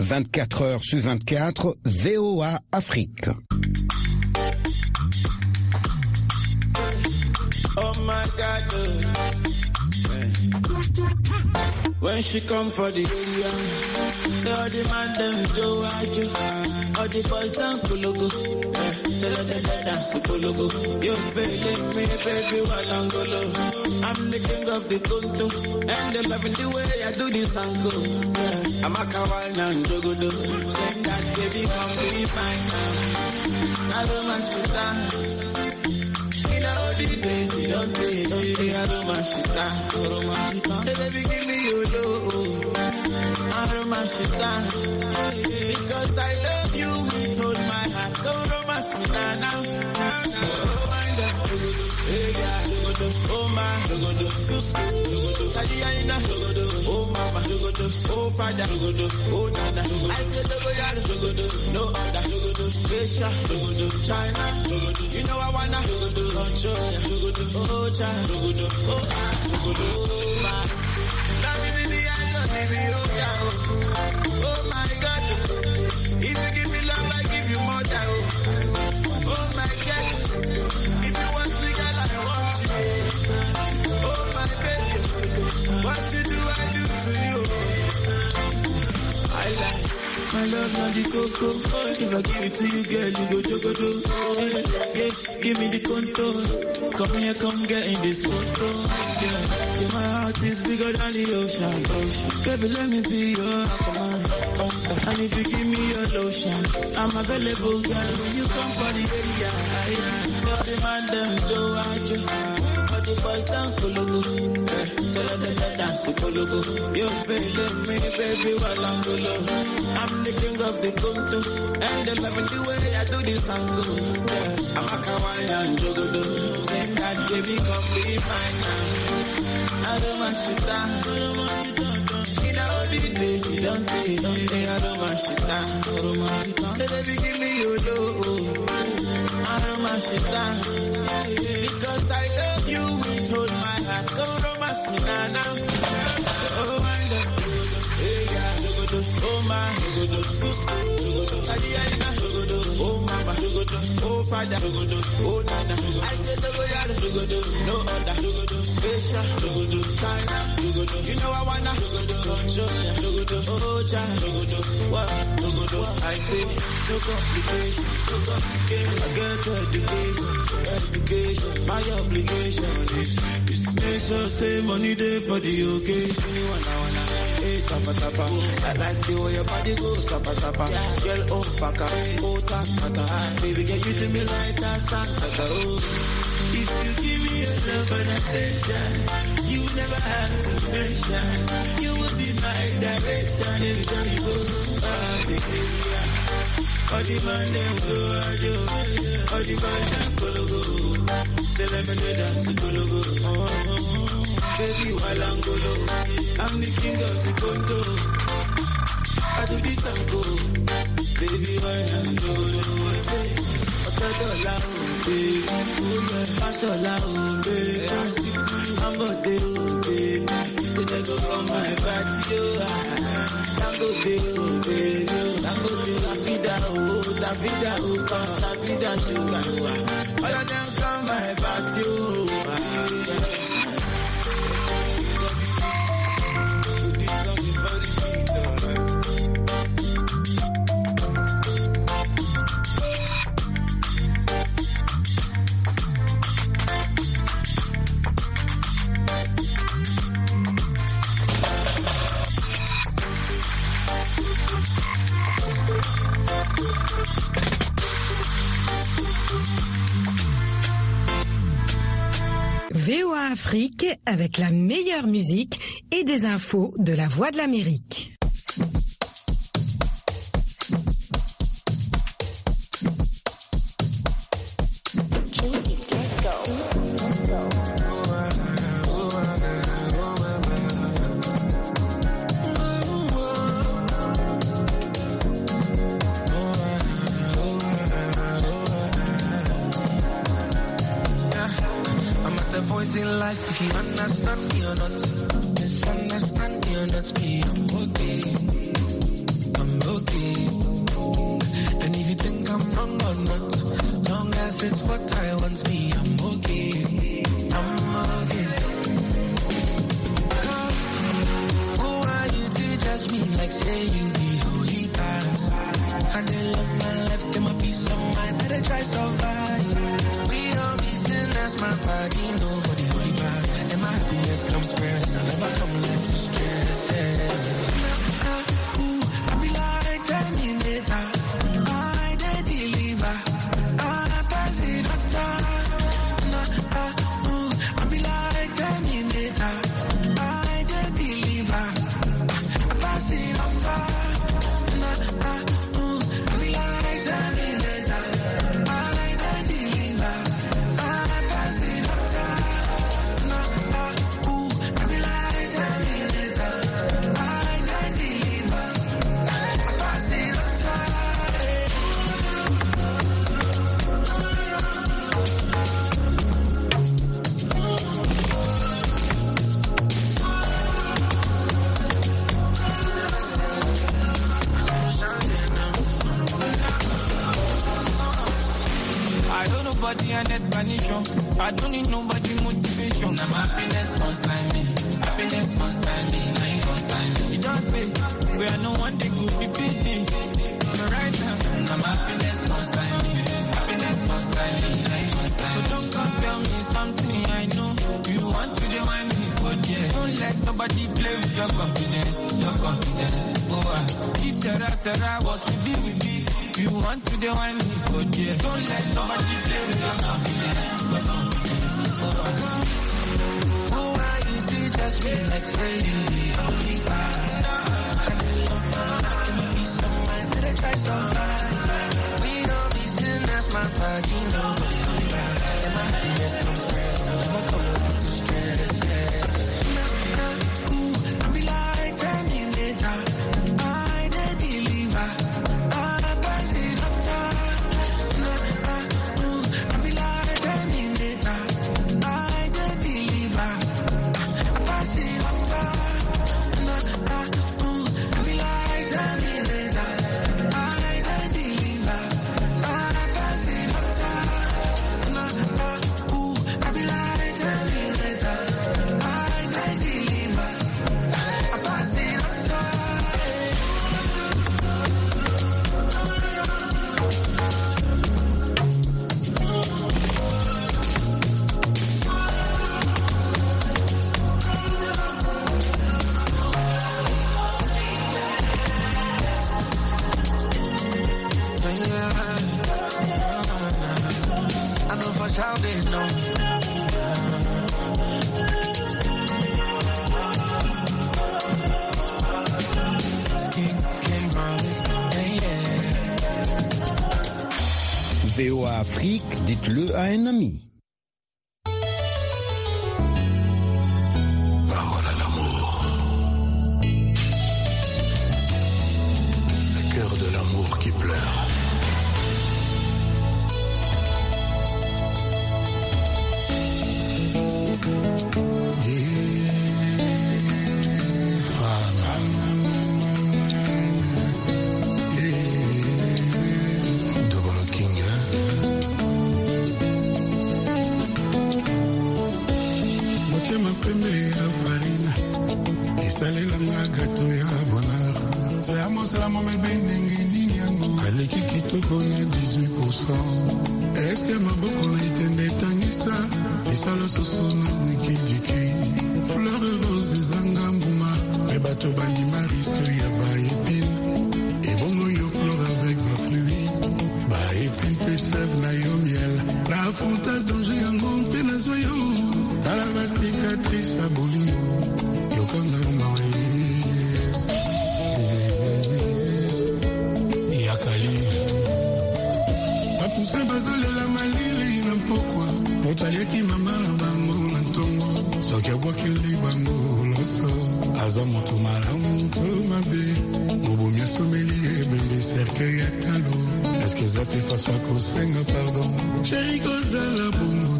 24 heures sur 24, VOA Afrique. Oh my God, when she come for the area, say all the man them Joe, all the boys down Kulugu, say let them dance Kulugu. You feeling me, baby, while I'm golo. I'm the king of the Kuntu, and they loving the way I do this angle. I'm a kawaii and jogodo, saying that baby come be fine now. I don't want to die. All the days we don't pay, I don't want to die. Say baby give me your love, I don't want to die. Because I love you with all my heart. Go romance me now. Oh my God, oh my, oh mama, oh father, oh nana. I said no other, Asia, China. You know I wanna oh child, oh my. Oh my God, if you give me love, I give you more than oh my God, if you want me, girl, I want you. Oh my baby, what you do, I do to you. I like my love, not the cocoa. If I give it to you, girl, you go jogodo. Yeah, give me the contour. Come here, come get in this photo. Yeah, my heart is bigger than the ocean. Baby, let me be your command. And if you give me your lotion, I'm available, girl. When you come for the area, tell the man them Joe, all the boys down Kulugu. So let them dance to Kulugu. You feeling me, baby, while I'm golo. I'm the king of the Kuntu, and they loving the way I do this angle. I'm a kawaii and jogodo, saying that baby come be fine now. I don't want to die. In all the days you don't pay, I don't want to die. Say baby give me your love, I don't want to die. Because I love you with all my heart. Go romance me now. Oh my God. Oh my, oh mama, oh father, oh nana. I said no other, Asia, China. You know I wanna oh child, what? I say no complication, I get education. My obligation is to make sure say money there for the occasion. You wanna. Tapa. I like the way your body goes, sapa. Girl, oh, faka, oh, tata. Baby, can you do me like that, santa? If you give me your love and attention, you never have to mention. You will be my direction every time you go to all the man them go, all the man them go. Say let me dance, go. Baby, while I'm golo, I'm the king of the Conto. I do this and go. Baby, while I'm golo, I say, $100, baby. $5, baby. I'm a deal, baby. Say they go on my party, I'm go deal, baby. I'm go deal, la vida, sugar. All of them come my party, VOA Afrique avec la meilleure musique et des infos de la Voix de l'Amérique. In life, if you understand me or not, misunderstand me or not, me, I'm okay. say you the holy pass. And they love my life, give my peace of mind, that I try survive. We all be sinners, my body, nobody holy pass. And my happiness comes first, I never come left to stress. I be like Terminator, I they deliver, I pass it up time. I be like Terminator, I they deliver, I pass it up time. And explanation. I don't need nobody motivation. I'm happiness consign me. Happiness consign me. I ain't consign me. You don't pay. Where no one they could be paying. So right now, I'm happiness consign me. Happiness consign me. I ain't consign me. So don't come tell me something I know. You want to demand me for there. Don't let nobody play with your confidence. Your confidence. Oh, if Sarah, what we be, we be. You want to demand me for there. Don't let nobody play with your confidence. Your confidence. Who are you to just be like say you the only pass? And I love my life, give me peace of mind, that I try survive. We don't be sinners, my body, nobody only pass. And my happiness comes first, I never come left to stress. I be like Terminator, I they deliver, I pass it up time. I be like Terminator, I they deliver, I pass it up time. I be like Terminator, I they deliver, I pass it up time. I be like Terminator, I they deliver, I pass it up time. I know for sure they know. Skin can promise, VOA Afrique, dites-le à un ami. Parole à l'amour. Le cœur de l'amour qui pleure. Est-ce que ma boko na itende tangisa isala sosona nikidiki fleur rose zanga mbuma et bato bandima risque ya ba épine et bongo yo fleur avec ba fruits ba épine pe sève na yo miel na frontal danger yango mpe na zoyo tala ba cicatrice a bolingo yo kanga mawe yakali Pousse bazole la malili na pokwa Otayeki mama na bango na ntongo Soki abwakeli bango loso Aza moto malamu to mabe Mobomi asomeli ebembe cercueil ya talo Est-ce que zape façon kosenga pardon Chéri kozala bongo